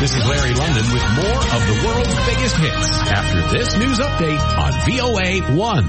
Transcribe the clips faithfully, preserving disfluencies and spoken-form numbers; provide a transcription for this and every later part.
This is Larry London with more of the world's biggest hits after this news update on V O A one.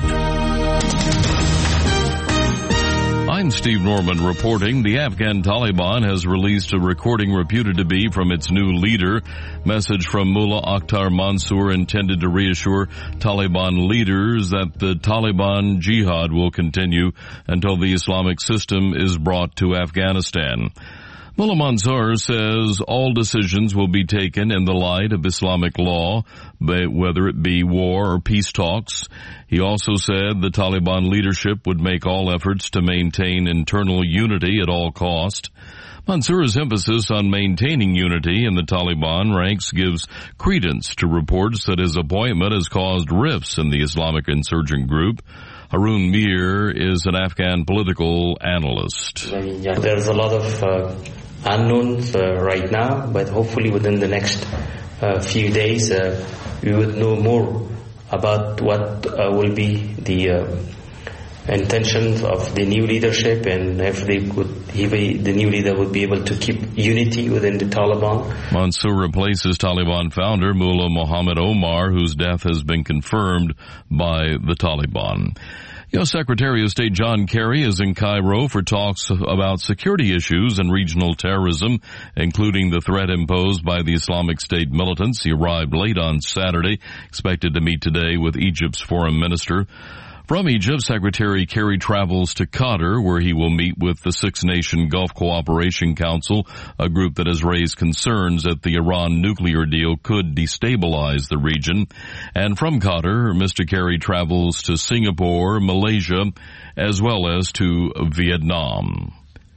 I'm Steve Norman reporting. The Afghan Taliban has released a recording reputed to be from its new leader. Message from Mullah Akhtar Mansour intended to reassure Taliban leaders that the Taliban jihad will continue until the Islamic system is brought to Afghanistan. Mullah Mansour says all decisions will be taken in the light of Islamic law, whether it be war or peace talks. He also said the Taliban leadership would make all efforts to maintain internal unity at all cost. Mansour's emphasis on maintaining unity in the Taliban ranks gives credence to reports that his appointment has caused rifts in the Islamic insurgent group. Harun Mir is an Afghan political analyst. There's a lot of uh, unknowns uh, right now, but hopefully within the next uh, few days uh, we would know more about what uh, will be the uh, intentions of the new leadership, and if they could, if the new leader would be able to keep unity within the Taliban. Mansour replaces Taliban founder Mullah Muhammad Omar, whose death has been confirmed by the Taliban. U S Secretary of State John Kerry is in Cairo for talks about security issues and regional terrorism, including the threat imposed by the Islamic State militants. He arrived late on Saturday, expected to meet today with Egypt's foreign minister. From Egypt, Secretary Kerry travels to Qatar, where he will meet with the Six-Nation Gulf Cooperation Council, a group that has raised concerns that the Iran nuclear deal could destabilize the region. And from Qatar, Mister Kerry travels to Singapore, Malaysia, as well as to Vietnam.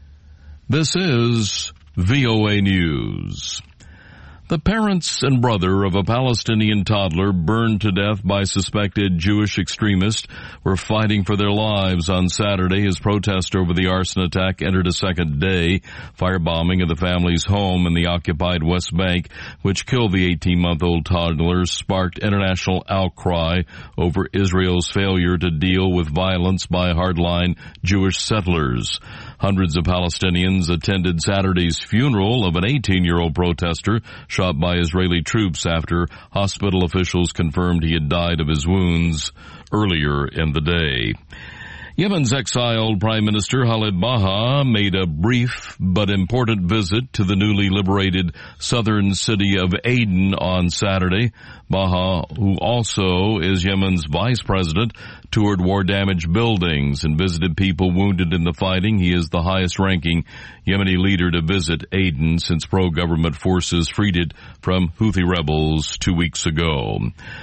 This is V O A News. The parents and brother of a Palestinian toddler burned to death by suspected Jewish extremists were fighting for their lives on Saturday as protest over the arson attack entered a second day. Firebombing of the family's home in the occupied West Bank, which killed the eighteen-month-old toddler, sparked international outcry over Israel's failure to deal with violence by hardline Jewish settlers. Hundreds of Palestinians attended Saturday's funeral of an eighteen-year-old protester shot by Israeli troops after hospital officials confirmed he had died of his wounds earlier in the day. Yemen's exiled Prime Minister Khalid Baha made a brief but important visit to the newly liberated southern city of Aden on Saturday. Baha, who also is Yemen's vice president, toured war-damaged buildings and visited people wounded in the fighting. He is the highest-ranking Yemeni leader to visit Aden since pro-government forces freed it from Houthi rebels two weeks ago.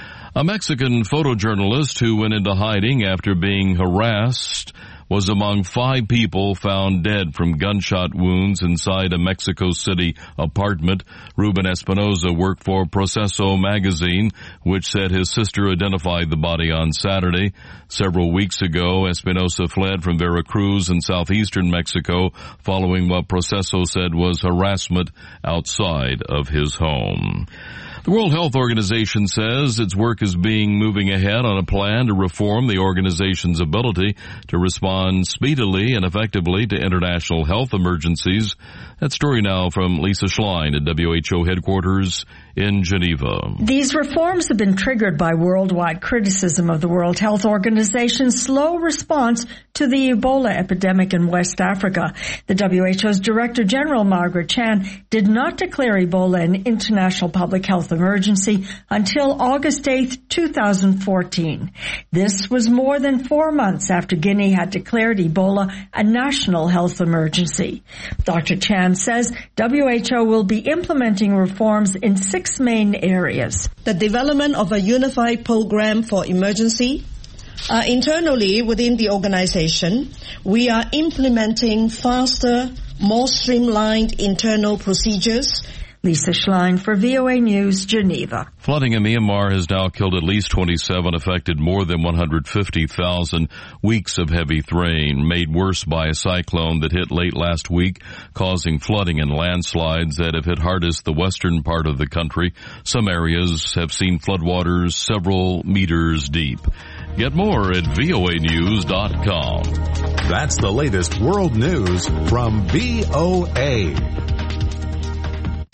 A Mexican photojournalist who went into hiding after being harassed was among five people found dead from gunshot wounds inside a Mexico City apartment. Ruben Espinoza worked for Proceso magazine, which said his sister identified the body on Saturday. Several weeks ago, Espinoza fled from Veracruz in southeastern Mexico following what Proceso said was harassment outside of his home. The World Health Organization says its work is being moving ahead on a plan to reform the organization's ability to respond speedily and effectively to international health emergencies. That story now from Lisa Schlein at W H O headquarters in Geneva. These reforms have been triggered by worldwide criticism of the World Health Organization's slow response to the Ebola epidemic in West Africa. The W H O's Director General, Margaret Chan, did not declare Ebola an international public health emergency until August eighth, two thousand fourteen. This was more than four months after Guinea had declared Ebola a national health emergency. Doctor Chan says W H O will be implementing reforms in six main areas. The development of a unified program for emergency. Uh, internally within the organization, we are implementing faster, more streamlined internal procedures. Lisa Schlein for V O A News, Geneva. Flooding in Myanmar has now killed at least twenty-seven, affected more than one hundred fifty thousand. Weeks of heavy rain made worse by a cyclone that hit late last week, causing flooding and landslides that have hit hardest the western part of the country. Some areas have seen floodwaters several meters deep. Get more at V O A news dot com. That's the latest world news from V O A.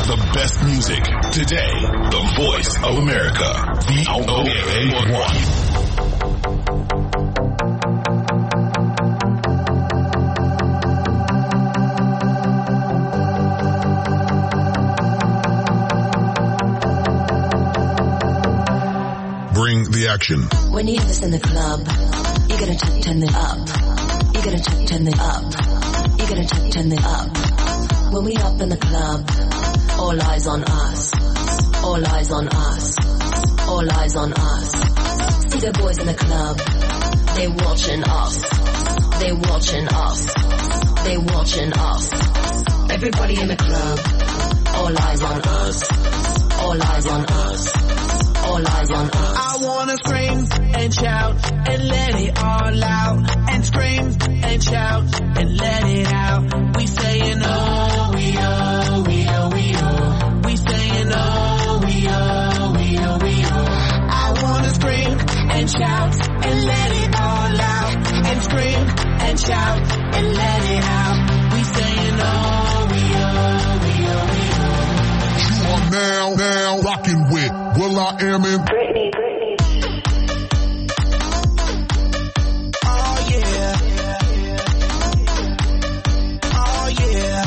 the best music. Today, the voice of America. V O A one. Bring the action. When you hear this in the club, you gotta turn, turn it up. You gotta turn, turn it up. You gotta turn, turn it up. When we up in the club, all eyes on us. All eyes on us. All eyes on us. See the boys in the club, they watching us. They watching us. They watching us. Everybody in the club, all eyes on us. All eyes on us. All eyes on us. I wanna scream and shout and let it all out. And scream and shout and let it out. We saying oh, we oh, we oh, we oh. We saying oh, we oh, we oh, we oh. I wanna scream and shout and let it all out. And scream and shout and let it out. We saying oh, we oh, we oh, we oh. You are now, now rocking with Will I Am in Britney, Britney. Oh yeah. Oh yeah.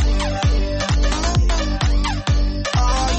Oh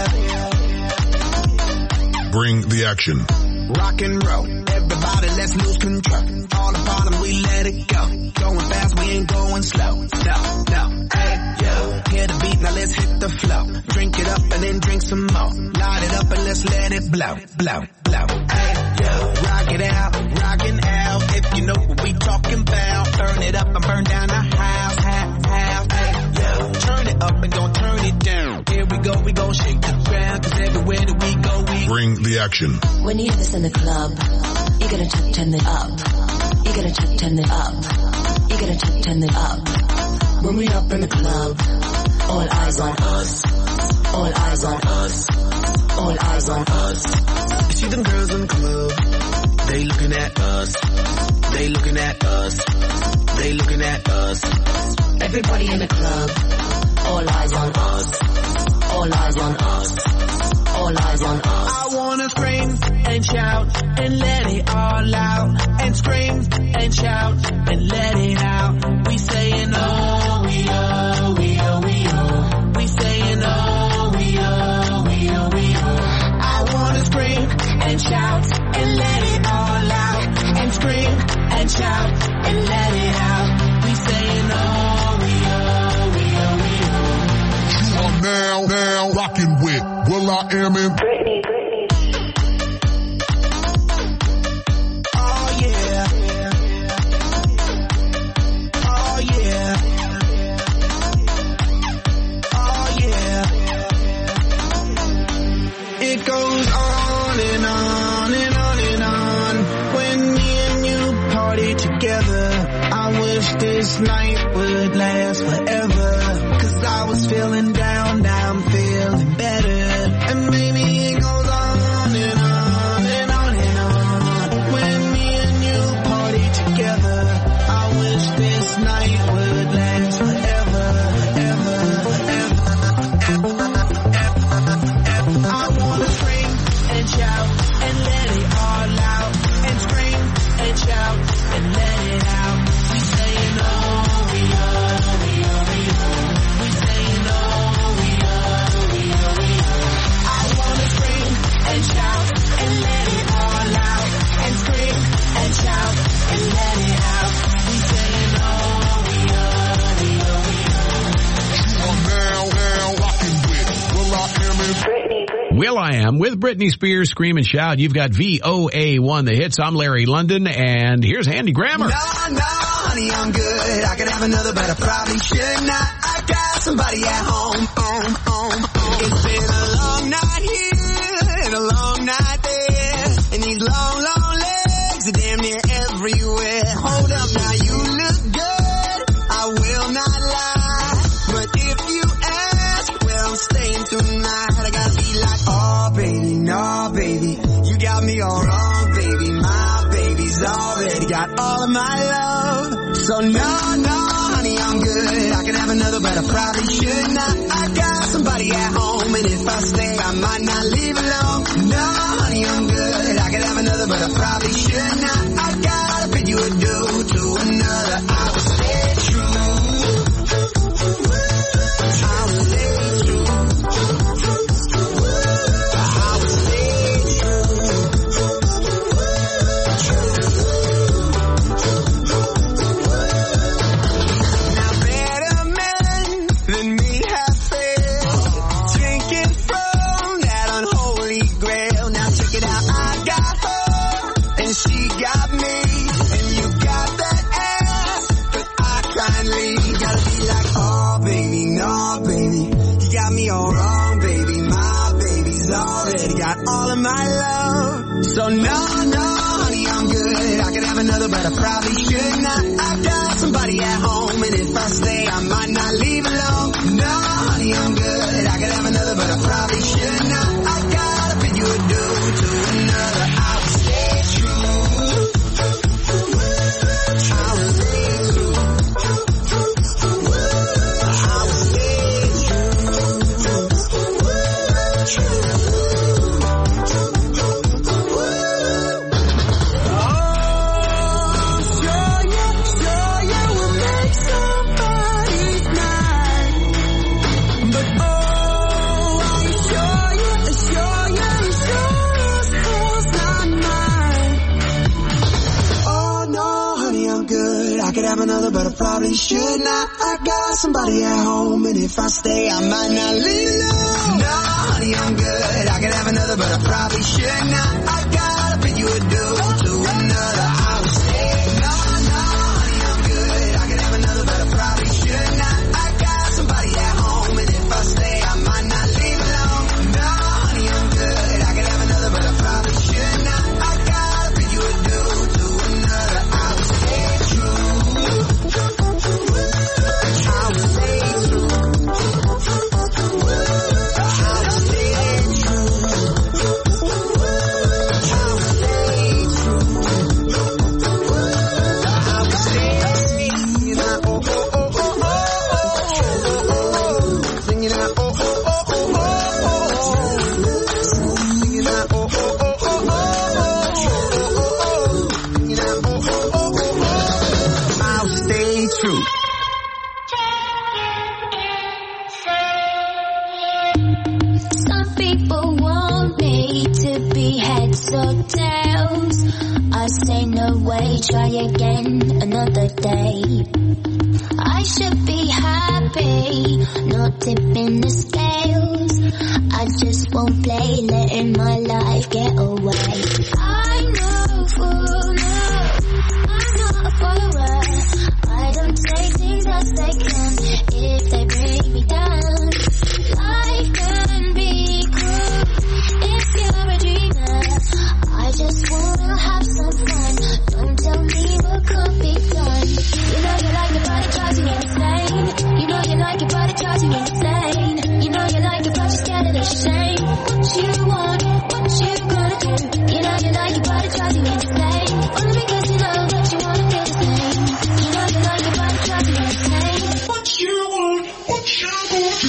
yeah. Bring the action. Rock and roll. Everybody, let's lose control. All the bottom, we let it go. Going fast, we ain't going slow. No, no. Hey, yo. Hear the beat, now let's hit the flow. Drink it up and then drink some more. Light it up and let's let it blow, blow, blow. Hey, yo. Rock it out, rockin' out. If you know what we talking about. Burn it up and burn down the house, house, house. Hey, yo. Turn it up and don't turn it down. Here we go, we gon' shake the ground. Cause everywhere that we go, we bring the action. When you hear this in the club, you gotta turn, turn it up. You gotta turn, turn it up. You gotta turn, turn it up. When we up in the club, all eyes on us. All eyes on us. All eyes on us. You see them girls in the club, they looking at us. They looking at us. They looking at us. Everybody in the club, all eyes on us. All eyes on us. All eyes on us. I wanna scream and shout and let it all out. And scream and shout and let it out. We saying oh, we oh, we oh, we oh. We saying oh, we oh, we oh, we oh. I wanna scream and shout and let it all out. And scream and shout and let it out. We saying oh, we oh, we oh, we oh. You are now, now rocking with Will I Am in Britney, Britney. Oh yeah. Oh yeah. Oh yeah. It goes on and on and on and on. When me and you party together, I wish this night would last forever. Cause I was feeling down, now I'm feeling better. And maybe it goes on and on and on and on. When me and you party together, I wish this night would last forever, ever, ever, ever, ever, ever. I wanna scream and shout and let it all out. And scream and shout and let it out. We saying oh, we oh, we oh, we oh. We saying oh, we oh, we oh, we oh. I wanna scream and shout and let it all out. And scream and shout and let it out. We saying oh, we oh, we oh, we oh. You are now, now rocking with Will I Am in Britney, Britney. Will I Am with Britney Spears, Scream and Shout. You've got V O A one, the hits. I'm Larry London, and here's Andy Grammer. No, no, honey, I'm good. I could have another, but I probably should not. I got somebody at home, home, home, home. It's been a long night here and a long night there. And these long, long legs are damn near everywhere. Hold up now, you look good. I will not lie. But if you ask, well, I'm staying tonight. I gotta be like, oh, baby, no, baby. You got me all wrong, baby. My baby's already got all of my love. So no, no, honey, I'm good. I could have another, but I probably should not. I got somebody at home. might not leave alone. No, honey, I'm good. I could have another, but I probably should not. I gotta bid you adieu to another. I will stay true. I will stay true. I will stay true. Now better men than me have failed, drinking from that unholy grail. Now check it out, I got her and she got me, and you got that ass, but I can't leave. Gotta be like, oh baby, no baby, you got me all wrong, baby. My baby's already got all of my love. So no, no, honey, I'm good. I could have another, but I probably should not. I got somebody at home, and if I stay, I might not leave alone. No, honey, I'm good. I could have another, but I probably should not. I gotta bid you adieu to another. I will stay true. I will stay true. I will stay another, but I probably should not. I got somebody at home, and if I stay, I might not leave alone. No, honey, I'm good. I could have another, but I probably should not. I gotta bid you adieu to another. I will stay. No, no, honey, I'm good. I could have another, but I probably should not. I got somebody at home, and if I stay, I might not leave alone. No, honey, I'm good. I could have another, but I probably should not. I gotta bid you adieu to another. I will stay true. Try again another day. I should be happy, not tipping the scales. I just won't play, letting my life get away. I'm no fool, no, I'm not a follower. I don't take things as they come if they bring me down. Life can be cruel if you're a dreamer. I just wanna have some fun. Don't tell me what could be done. You know you like it, but it drives you insane. You know you like it, but it drives you insane. You know you like it, but you're scared of the shame. What you want, what you gonna do? You know you like it, but it drives you insane. Only because you know that you wanna feel the same. You know you like it, but it drives you insane. What you want, what you gonna do?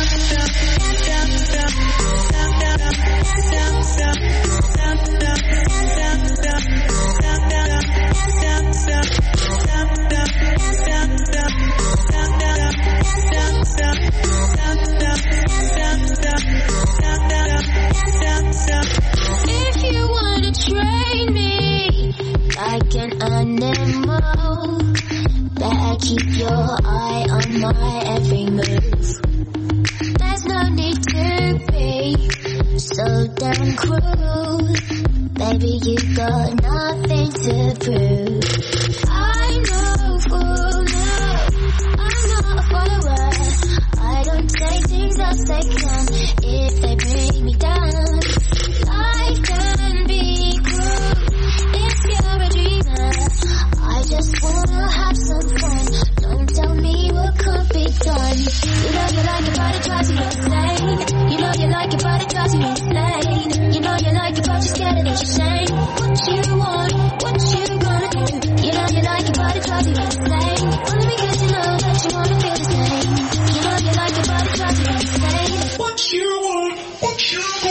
If you wanna train me like an animal, better keep your eye on my every move. There's no need to be so damn cruel. Baby, you got nothing to prove. I know, fool, no, I'm not a follower. I don't take things as they come if they bring me down. Life can be cruel if you're a dreamer. I just wanna have some fun. Don't tell me what could be done. You know you like it, but it drives you insane. You know you like it, but it drives you insane. You know you like it, but you're scared of the shame. What you want, what you gonna do? You know you like it, but it drives you insane. Only because you know that you wanna feel the same. You know you like it, but it drives you insane. What you want, what you want?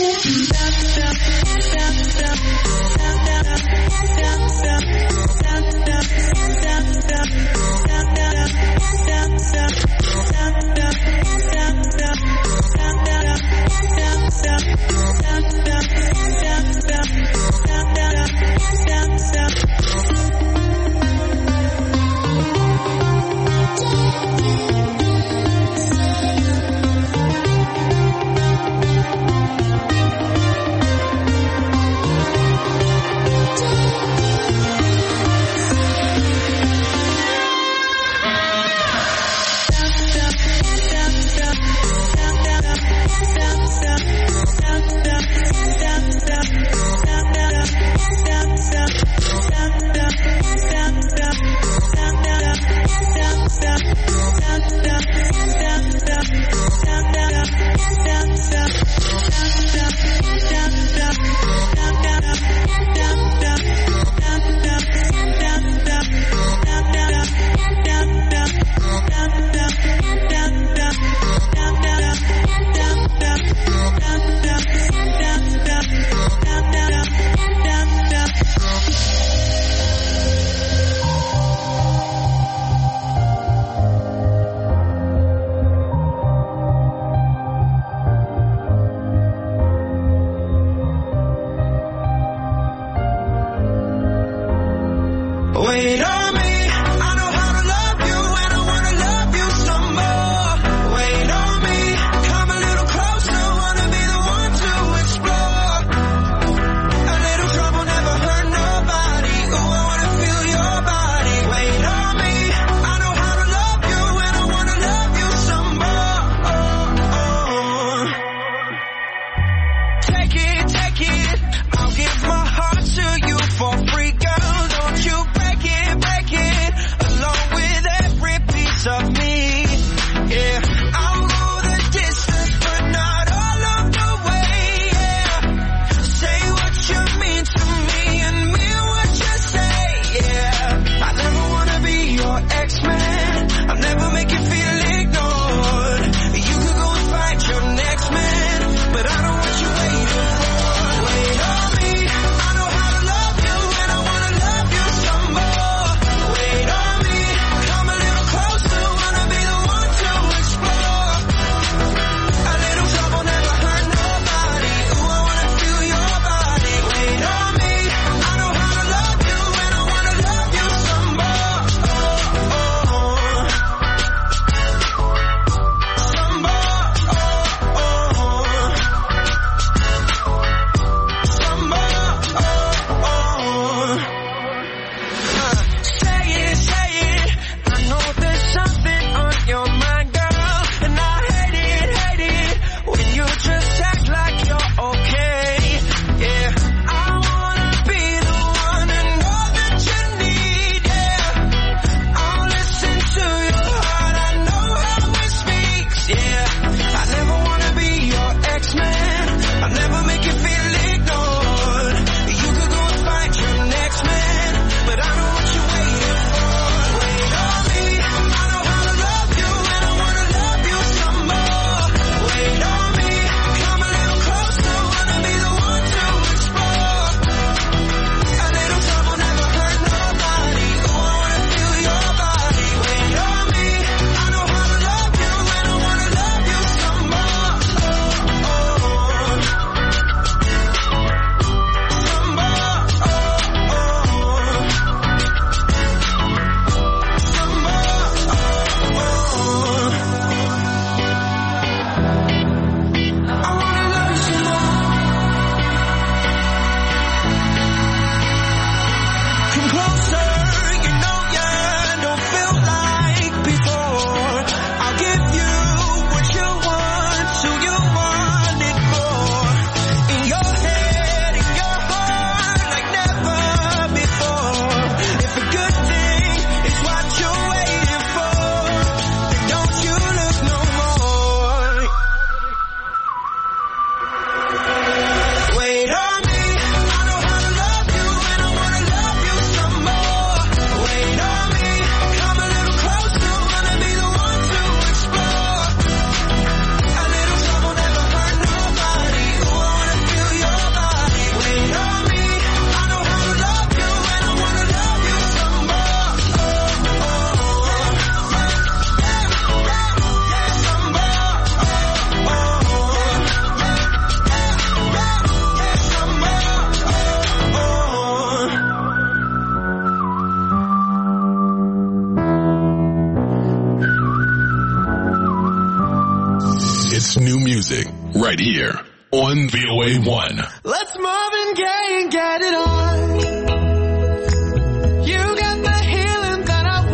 right here on V O A one. Let's Marvin Gaye and get it on. You got the healing that I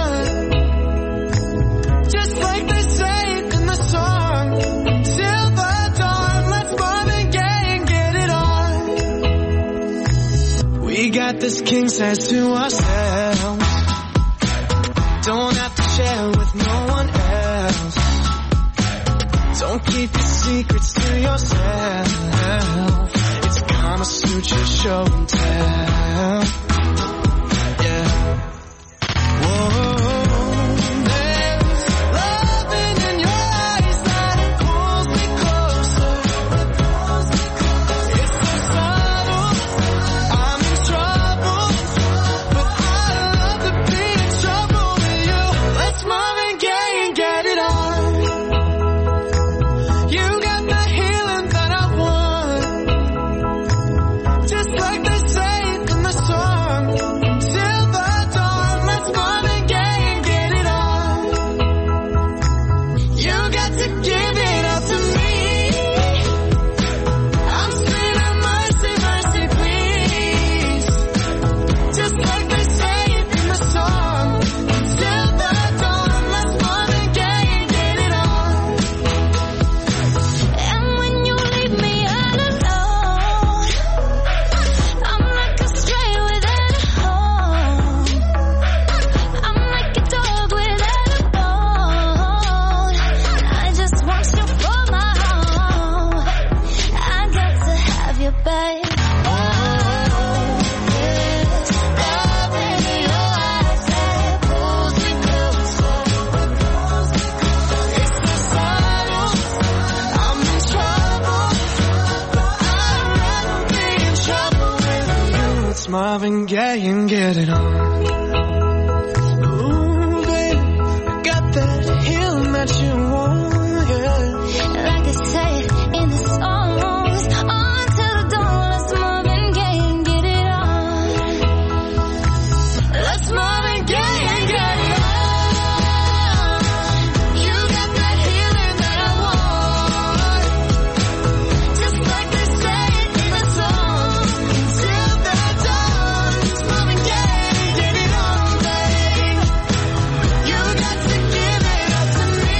want. Just like they say in the song. Till the dawn, let's Marvin Gaye and get it on. We got this king size to ourselves. Don't have to share with no one else. Don't keep your secrets to yourself. It's Kama Sutra show and tell. Yeah. Whoa. There's loving in your eyes that pulls me closer. It's so subtle. I'm in trouble, but I love to be in trouble with you. Let's Marvin Gaye and get it on. Marvin Gaye and get it on. Ooh, baby, I got that healing that you want, yeah. Like they say in the songs, on to the dawn, let's Marvin Gaye and get it on. Let's Marvin Gaye and get it on. You got that healing that I want. Just like they say in the songs, till the dawn, let's Marvin Gaye and get it on, babe. You got to give it up to me.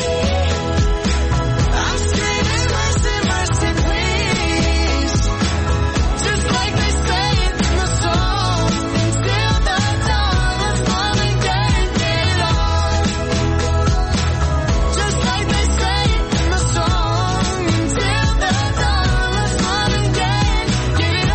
I'm screaming mercy, mercy, please. Just like they say it in the song. Till the dawn, let's Marvin Gaye and get it on. Just like they say it in the song. Till the dawn, let's Marvin Gaye and get it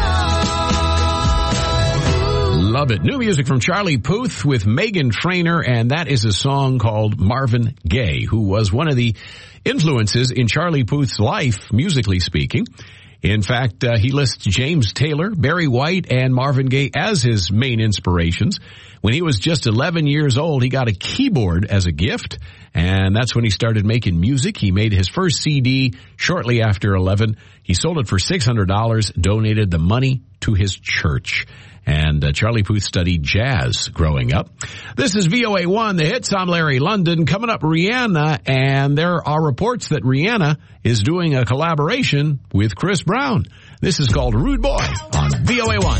on. Love it. New music from Charlie Puth with Meghan Trainor, and that is a song called Marvin Gaye, who was one of the influences in Charlie Puth's life, musically speaking. In fact, uh, he lists James Taylor, Barry White, and Marvin Gaye as his main inspirations. When he was just eleven years old, he got a keyboard as a gift, and that's when he started making music. He made his first C D shortly after eleven. He sold it for six hundred dollars, donated the money to his church. And uh, Charlie Puth studied jazz growing up. This is V O A one, The Hits. I'm Larry London. Coming up, Rihanna, and there are reports that Rihanna is doing a collaboration with Chris Brown. This is called Rude Boy on V O A one.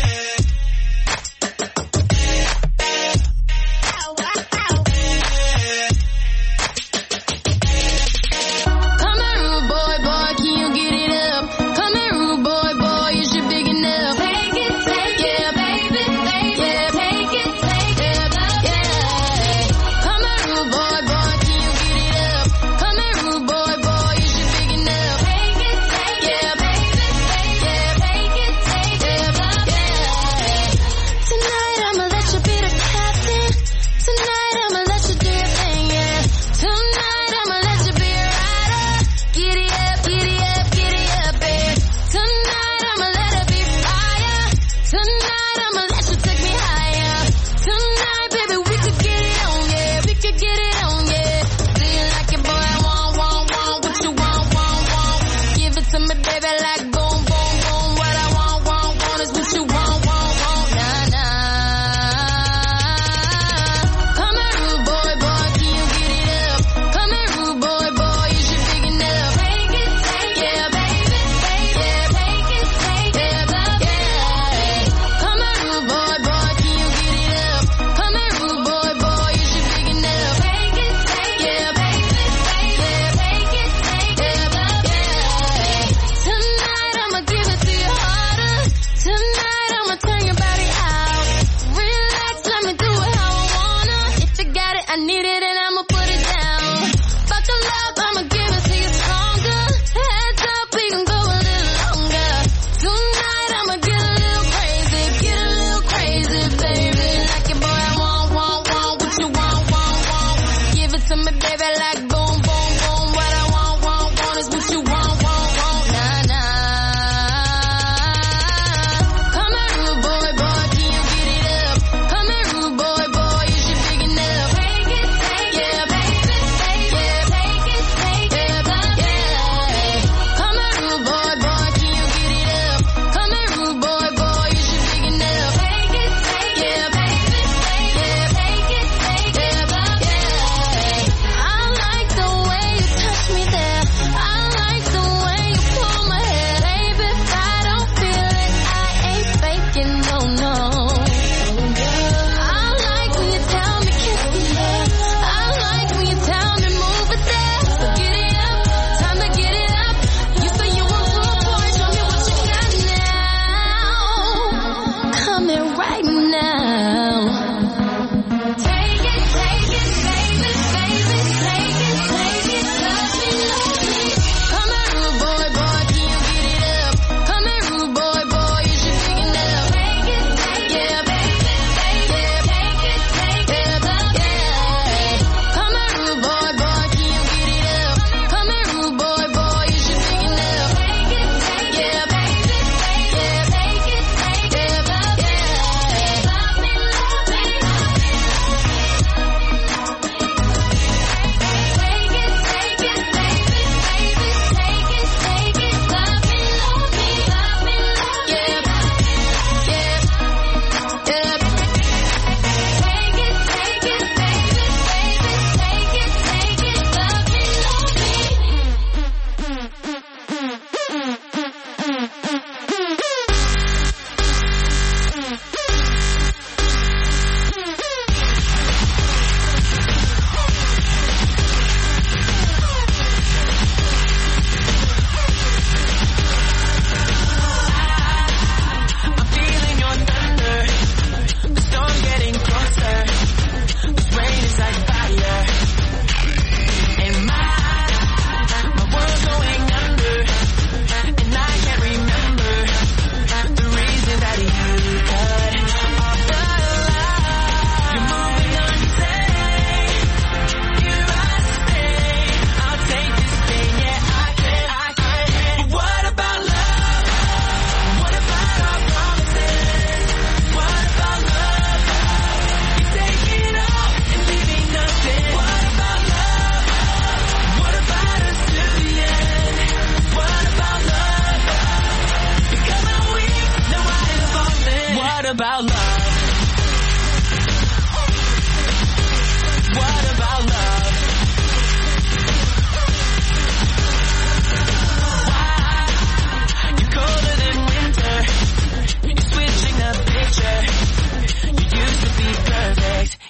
Come here, rude boy, boy, can you get it up? Come here, rude boy, boy, is you big enough? Take it, take it, baby, take it, take it, take it, yeah. Come here, rude boy, boy, can you get it up? Come here, rude boy, boy, is you big enough? Take it, take it, baby, take it, take it, take it, yeah. Tonight I'ma let you be the captain. Tonight I'ma let you do your thing, yeah. Tonight I'ma let you be a rider. Giddy up, giddy up, giddy up, babe. Tonight I'ma let it be fire. Tonight I'ma let you take me higher. Tonight, baby, we could get it on, yeah. We could get it on, yeah. Do you like it, boy? I want, want, want. What you want, want, want. Give it to me, baby, like boom, boom, boom. What I want, want, want is what you want, want, want. Nah, nah. Come here, rude boy, boy, can you get it up? Come here, rude boy, boy, is you big enough? Take it,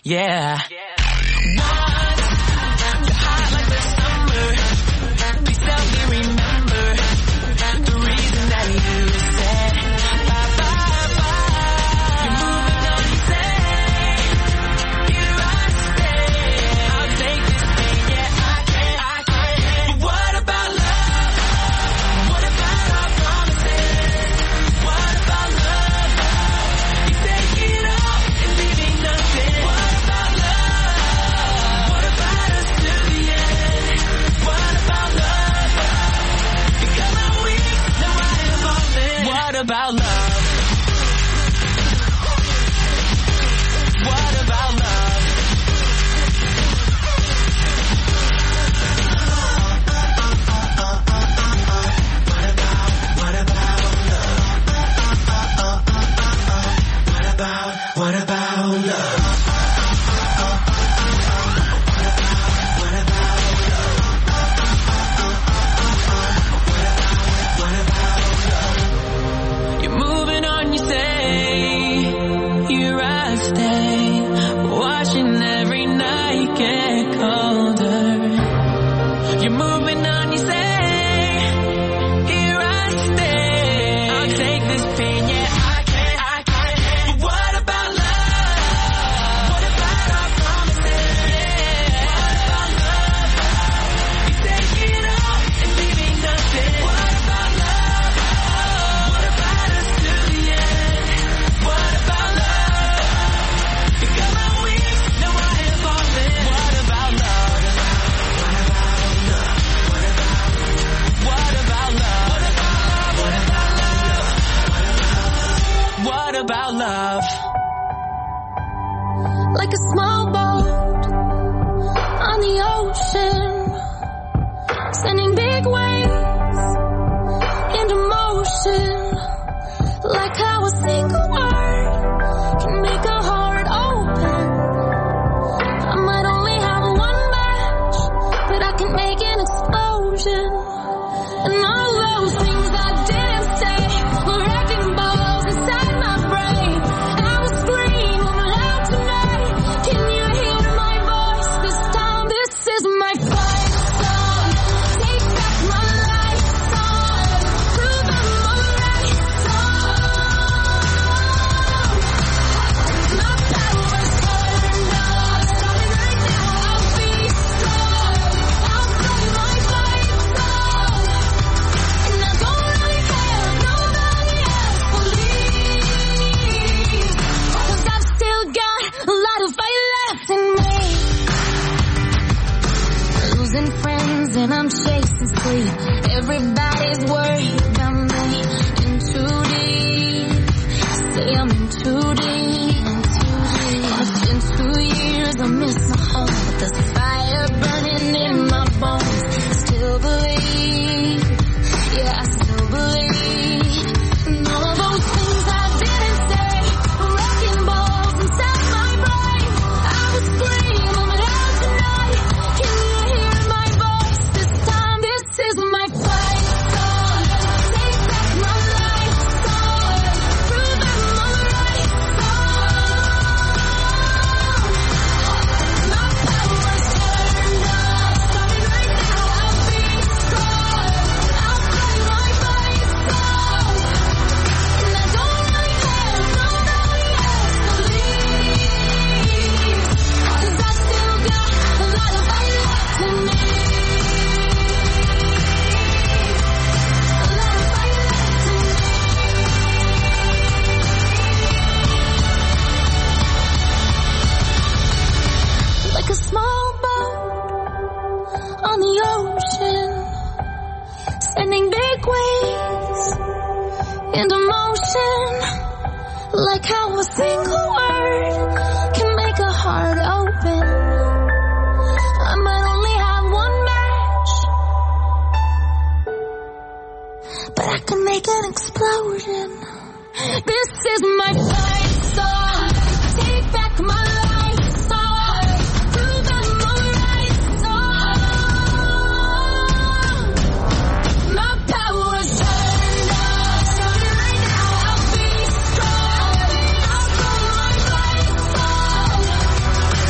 Yeah. Once, you're hot like the summer. Please help me remember the reason that you said bye bye bye. You're moving on, you say, here I stay. I'll take this pain, yeah, I can, I can. But what about love? What about our promises? What about love? You take it all and leaving nothing. What about love? What about us to the end? What about love? You got my wings, now I am falling. What about love? What about love? What about, what about love? What about, what about love? What about love? What about love? You're moving on, you say, here I stay, watching every night get colder. You're moving on, you say, here I stay. I'll take this pain, yeah, I can, I can. But what about love? What about our promises? Yeah. What about love? You take it all and leaving nothing. What about love? What about us to the end? What about love? You got my wings, now I am falling. What about love? What about love? What about love? What about love? Like a small boat on the ocean, sending big waves into motion. Like how a single word can make a heart open. I might only have one match, but I can make an explosion. And all those things I didn't say were wrecking balls inside my brain. I will scream loud tonight. Can you hear my voice this time? This is my fight song. Take back my life song. Prove I'm alright song. My power's turned off. Starting right now, I'll be strong. I'll play my fight song. And I don't really care if nobody else believes. 'Cause I've still got a lot of fight left in me. Losing friends and I'm chasing sleep. Everybody's worried about me. In too deep. Say I'm in too deep. It's been two years, I miss my home. But there's fire burning in my bones. Still believe. Yeah, I still believe. And all those things I didn't say were wrecking balls inside my brain. I will scream them out tonight. Can you hear my voice this time? This is my fight song. Take back my life song. Prove I'm alright song. My power's turned off. Starting right now, I'll be strong. I'll play my fight song. And I don't really care if nobody else believes. 'Cause I still got a lot of fight left in me. A lot of fight left in me. Like a small boat on the ocean, sending big waves into motion. Like how a single word can make a heart open. I might only have one match, but I can make an explosion. This is my fight song. Take back my life song. Prove I'm alright song. My power's turned off. Starting right now, I'll be strong. I'll play my fight song.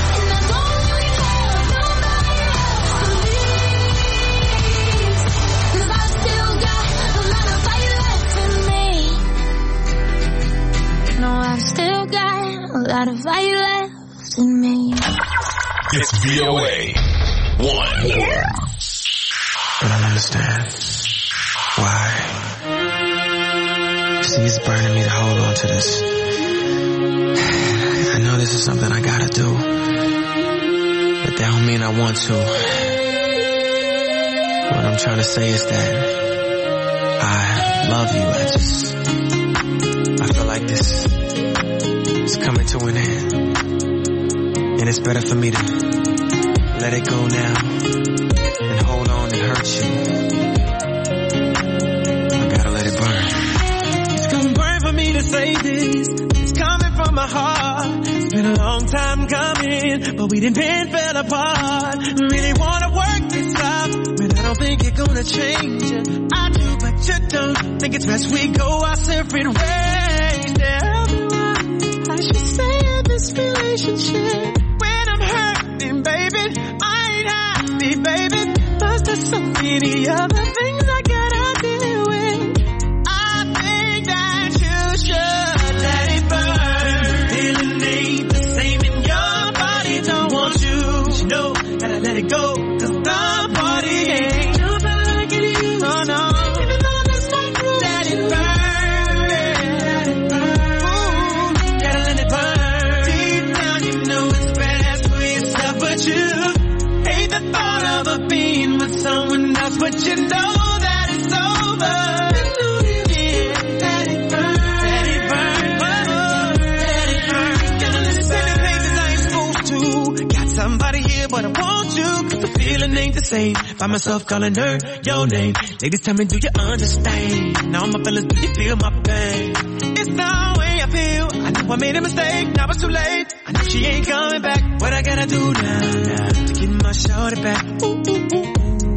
lot of fire left in me. It's V O A one. But I don't understand why. See, it's burning me to hold on to this. I know this is something I gotta do, but that don't mean I want to. What I'm trying to say is that I love you. I just, I feel like this is coming to an end, and it's better for me to let it go now and hold on and hurt you. I gotta let it burn. It's gonna burn for me to say this. It's coming from my heart. It's been a long time coming, but we didn't been fell apart. Really wanna work this out, but I don't think you're gonna change it. I do, but you don't. Think it's best we go our separate ways. Tell me what I should say in this relationship. When I'm hurting, baby, I ain't happy, baby. Plus there's so many other things I gotta deal with. I think that you should let it burn. Feeling ain't the same in your body. Don't want you to know that I let it go. Cause the body ain't jumping like it used. Oh no. Even though that's my truth. Let it burn. Let it burn. Ooh, gotta let it burn. Deep down you know it's best for yourself, but you hate the thought of a being with someone else, but you know that it's over. Yeah, let it burn. Let it burn. Let it burn. Gotta let it burn. Places I ain't supposed to. Got somebody here, but I want you. Cause the feeling ain't the same. Find myself calling her your name. Ladies, tell me, do you understand? Now my fellas, do you feel my pain? It's the way I feel. I know I made a mistake. Now it's too late. I know she ain't coming back. What I gotta do now, now to get my shorty back? Ooh, ooh, ooh, ooh.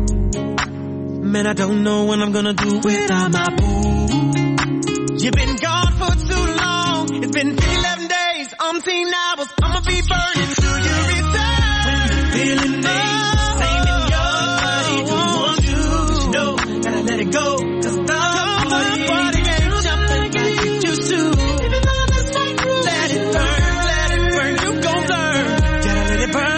Man, I don't know what I'm gonna do without my boo. You've been gone for too long. It's been eleven days, umpteen hours. I'ma be burning till you return. Feeling ain't the same in your body. Don't want you to know that I let it go. Cause the body ain't jumping like it used to. Even though that's my truth. Let it burn, let it burn. You gon' learn. Gotta let it burn.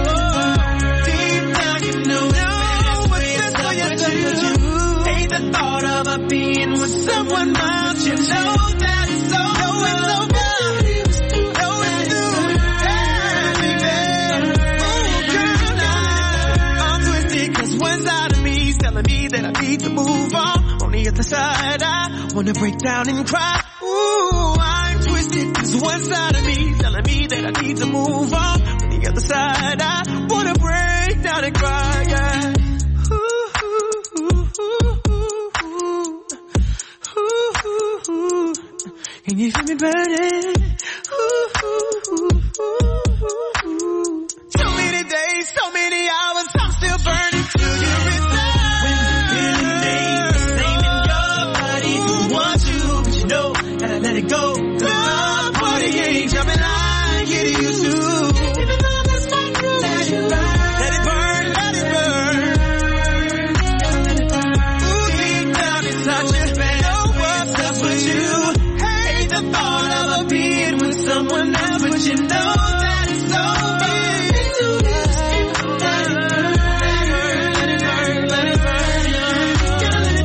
Deep down you know it's best for you to hate the thought of a being with someone else. You know that it's over. Know it's over. Know it's through. Yeah, baby. Oh, girl, now I'm twisted 'cause one side of me is telling me that I need to move on. On the other side, I wanna break down and cry. Ooh, I'm twisted 'cause one side of me is telling me that I need to move on. On the other side, I wanna break down and cry. Yeah. Ooh, ooh, ooh, ooh, ooh, ooh, ooh. Can you feel me burning? Ooh, ooh, ooh, ooh, ooh. So many days, so many hours, I'm still burning till you return. When the feeling ain't the same in your body, don't want you, but you know that I let it go. The body ain't jumping like it used to. Even though that's my truth. Let it burn. Let it burn. Let it burn. Ooh, deep down inside you know what's up with you. Hate the thought of a being with someone else, but you know that it's over. Let it burn. Let it burn. Let it burn. Gotta let it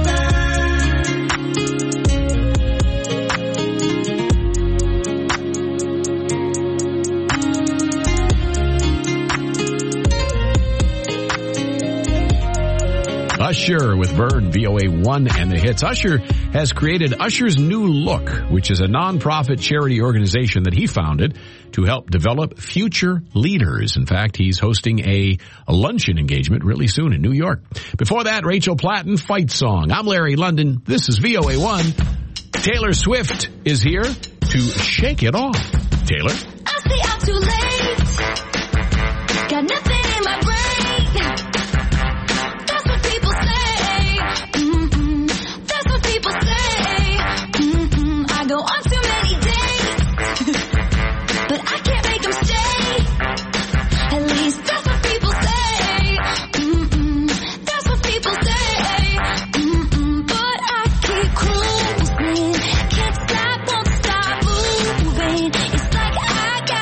Usher with Burn, V O A one and the hits. Usher has created Usher's New Look, which is a nonprofit charity organization that he founded to help develop future leaders. In fact, he's hosting a, a luncheon engagement really soon in New York. Before that, Rachel Platten, Fight Song. I'm Larry London. This is V O A one. Taylor Swift is here to shake it off. Taylor? I say I'm too late. Got nothing in my brain. That's what people say. Mm-mm. That's what people say. Mm-mm. I go on too many dates, but I can't make them stay. At least that's what people say. Mm-mm. That's what people say. Mm-mm. But I keep cruising. Can't stop, won't stop moving. It's like I got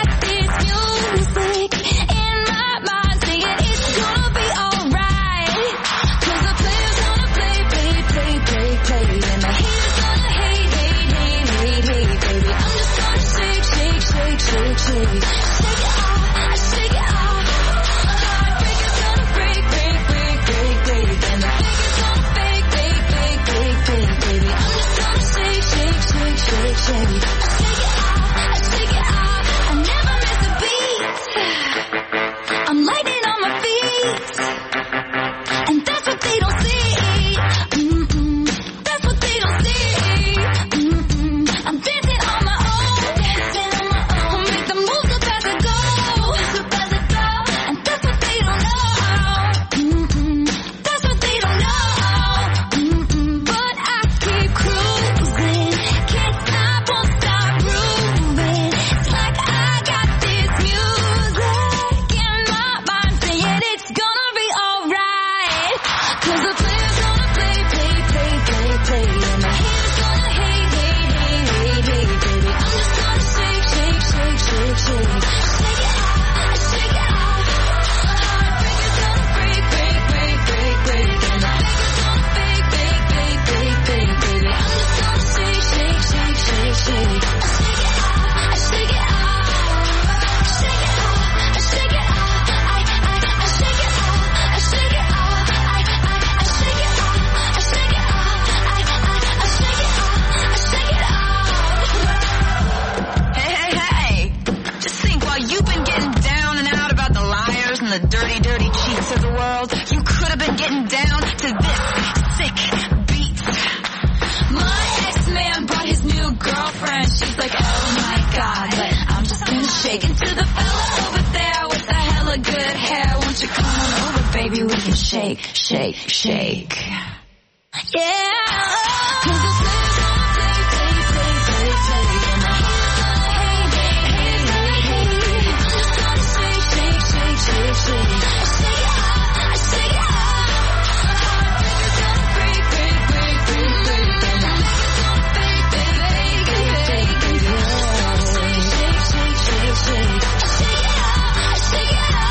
shake. And to the fella over there with the hella good hair, won't you come on over, baby, we can shake, shake, shake. Yeah. Cause the players gonna play, play, play, play, play. And the haters gonna hate, hate, hate, hate, hate. Just gonna shake, shake, shake, shake, shake. Shake it out, shake it out. Heartbreakers gonna break, break, break, break, break. And the haters gonna fake, fake, fake, fake, fake. Shake, shake, shake, shake, shake. Shake it out, shake it out.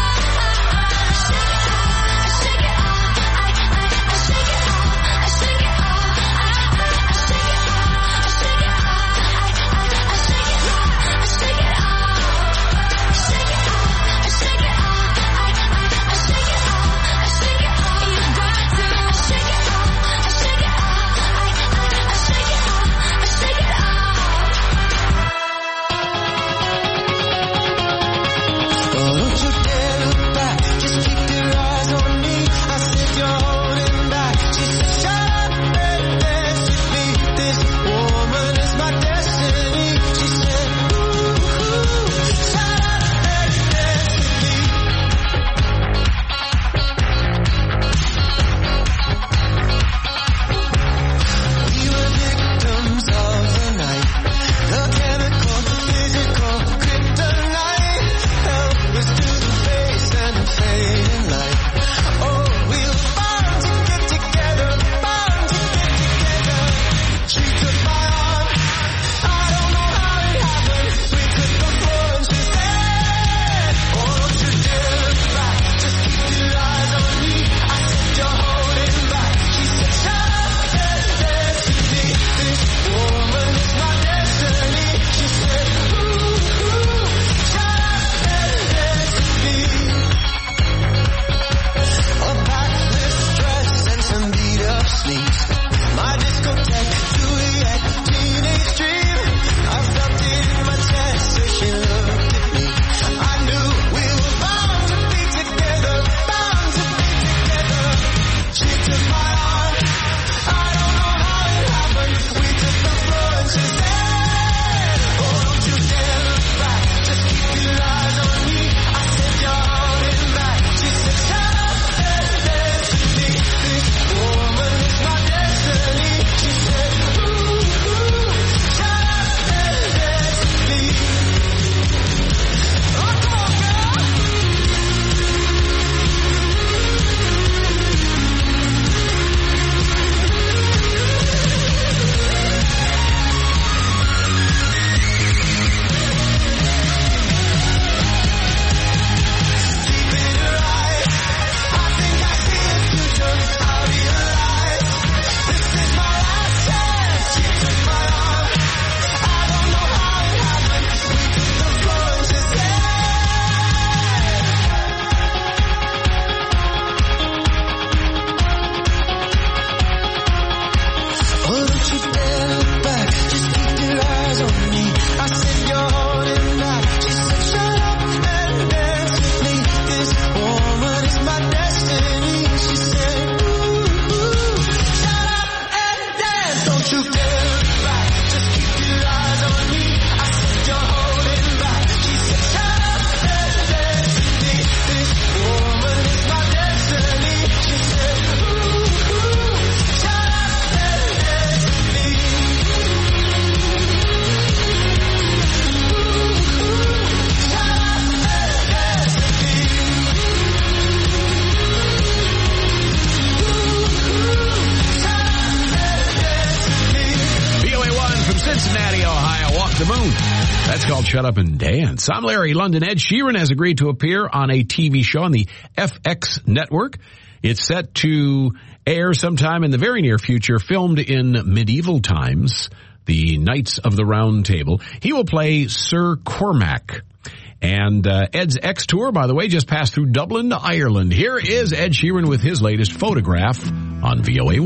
Shut Up and Dance. I'm Larry London. Ed Sheeran has agreed to appear on a T V show on the F X network. It's set to air sometime in the very near future, filmed in medieval times, the Knights of the Round Table. He will play Sir Cormac. And uh, Ed's X Tour, by the way, just passed through Dublin, Ireland. Here is Ed Sheeran with his latest Photograph on V O A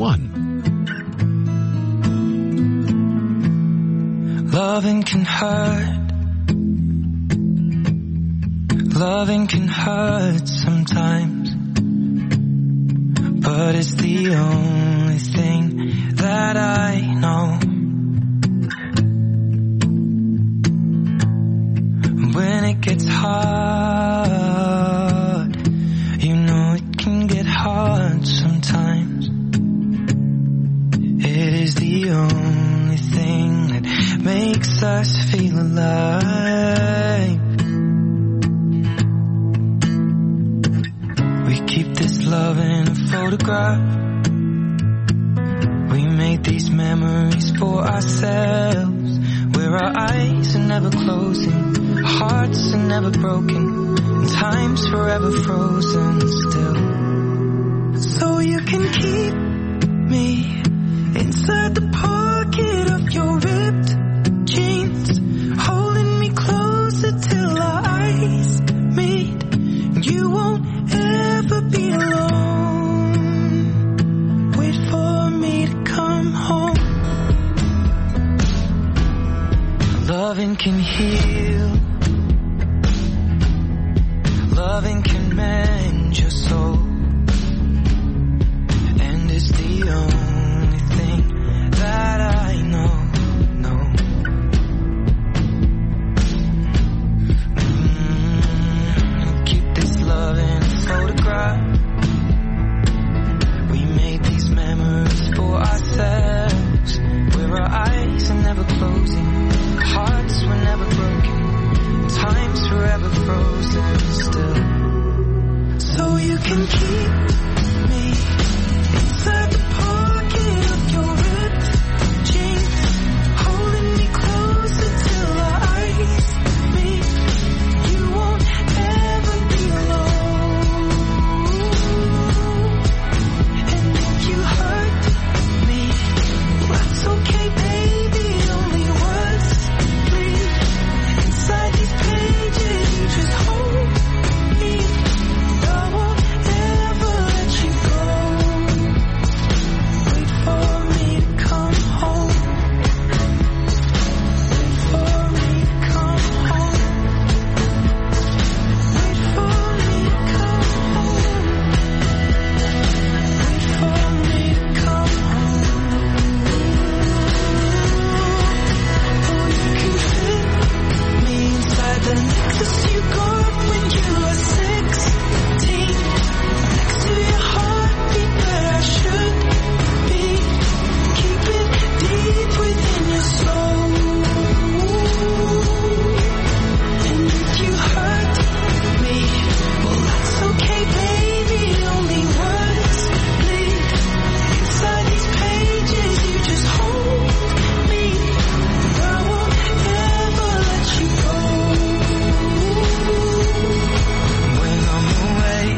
one. Loving can hurt. Loving can hurt sometimes, but it's the only thing that I know. When it gets the only thing that makes us feel alive. We keep this love in a photograph. We make these memories for ourselves, where our eyes are never closing, hearts are never broken, and time's forever frozen still. So you can keep me inside the pocket of your ripped jeans, holding me closer till our eyes meet. You won't ever be alone. Wait for me to come home. Loving can heal. Loving can mend your soul. And it's the only thing that I know, know. Mm, keep this love in a photograph. We made these memories for ourselves, where our eyes are never closing, hearts were never broken, time's forever frozen still. So you can keep me inside the pocket of your ripped jeans, holding me closer till our eyes meet. You won't ever be alone. And if you hurt me, that's okay, baby. Only once, please. Inside these pages, you just hold me. I won't ever let you go. Wait for me to come home. Wait for me to come home. Wait for me to come home. Wait for me to come home. Oh, you can fit me inside the necklace you got when you were sixteen, next to your heartbeat where I should be. Keep it deep within your soul. And if you hurt me, well that's okay, baby. Only words bleed inside these pages. You just hold me. I won't ever let you go. When I'm away,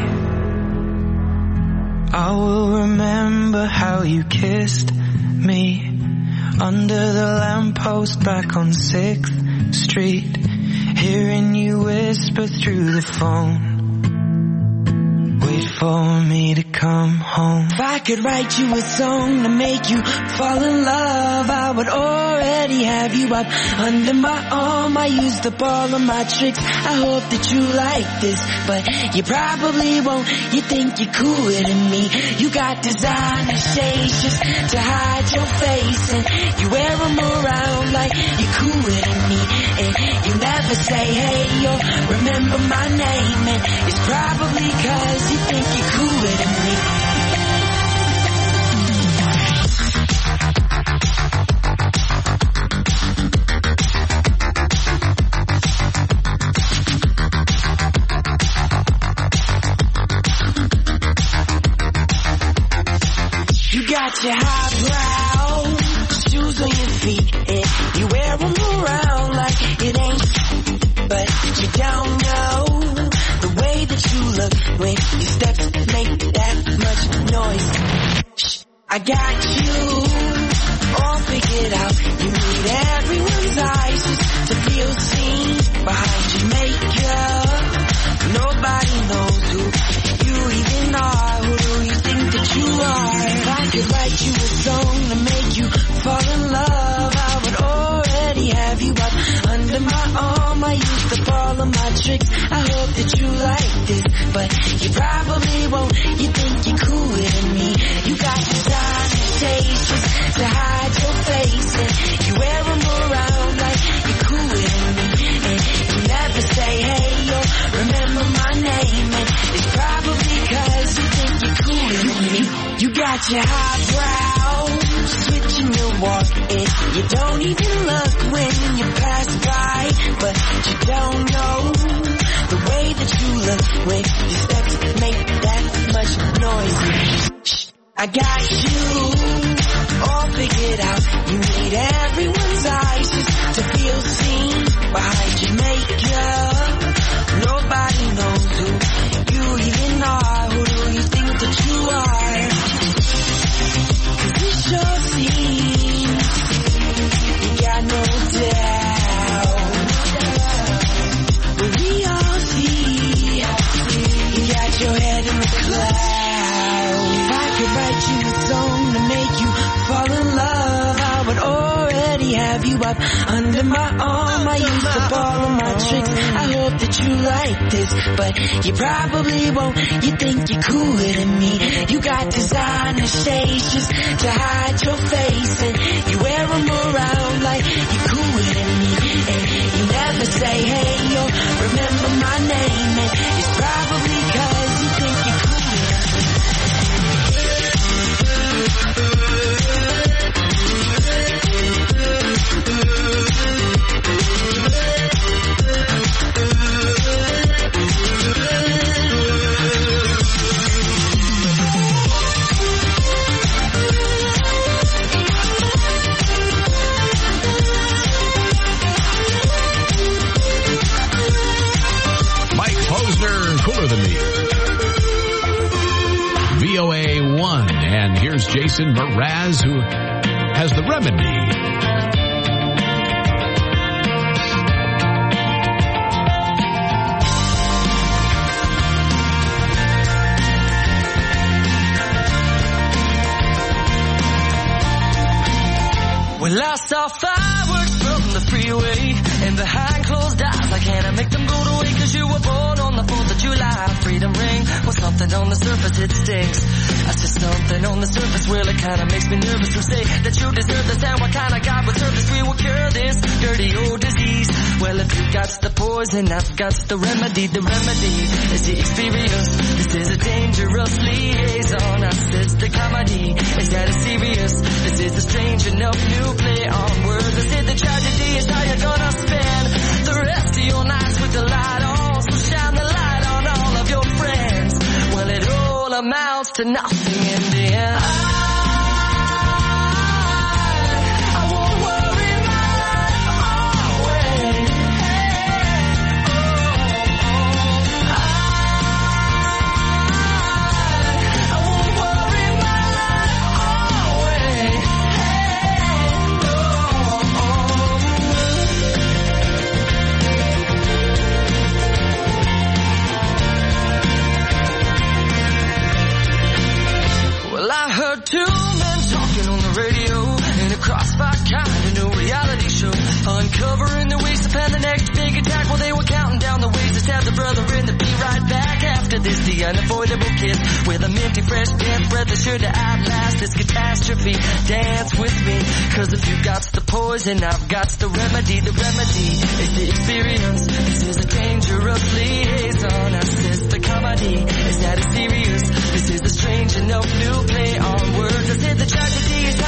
I will remember how you kissed me under the lamppost back on sixth street, hearing you whisper through the phone. Wait for me to come home. If I could write you a song to make you fall in love, I would already have you up under my arm. I used up all of my tricks. I hope that you like this, but you probably won't. You think you're cooler than me. You got designer shades just to hide your face, and you wear them around like you're cooler than me. And you never say hey or remember my name, and it's probably cause you think you're cooler than me. You got your highbrow shoes on your feet, and you wear them around like it ain't, but you don't know the way that you look when your steps make that much noise. Shh, I got you all figured out. You need everyone's eyes just to feel seen behind your makeup. Nobody knows who you even are. Who do you think that you are? If I could write you a song to make you fall in love, I would already have you up under my arm. I used up all of my tricks. I hope that you like this, but you probably won't. You think you're cooler than me. You got designer shades just to hide your face, and you wear them around like you're cooler than me. And you never say hey or remember my name, and it's probably cause you think you're cooler than me. You got your highbrow switching your walk it. You don't even look when you pass by, but you don't know the way that you look when your steps make that much noise. Shh, I got you all figured out. You need everyone's eyes just to feel seen behind your makeup. Nobody knows who you even are. Who do you think that you are? 'Cause it sure seems you got no doubt. But we all see you got your head in the clouds. If I could write you a song to make you fall in love, I would already have you up under my arm. I used up all of my tricks. I hope that you like this, but you probably won't. You think you're cooler than me. You got designer shades just to hide your face, and you wear them around like you're cooler than me. And you never say, hey, yo, remember my name, and it's probably 'cause you think you're cooler than me. Cooler than me. V O A one, and here's Jason Mraz, who has the remedy. Well, I saw fireworks from the freeway, and behind closed eyes, I can't make them go away, 'cause you were born on the fourth of July. Freedom ring was something on the surface, it stinks. I said something on the surface, well, it kinda makes me nervous to say that you deserve this, and what kind of God would serve this? We will cure this dirty old disease. Well, if you got the poison, I've got the remedy. The remedy is the experience. This is a dangerous liaison. I said the comedy, is that it's serious? This is a strange enough new play on words. I said the tragedy is how you're gonna spend the rest of your nights with the light on. So shine the light on all of your friends. Well, it all amounts to nothing in the end. I, I won't worry my life away. Hey, oh, oh. I, I won't worry my life away. Well, I heard two men talking on the radio in a crossfire kind of new reality show, uncovering the ways to plan the next big attack. Well, they were counting down the ways to stab the brother in the be right back after this. The unavoidable kiss with a minty fresh death breath that's sure to outlast this catastrophe. Dance with me, 'cause if you got the poison, I've got the remedy. The remedy is the experience. This is a dangerous liaison. I says the comedy, is that it's serious? This is a strange enough new play on words. I said the tragedy is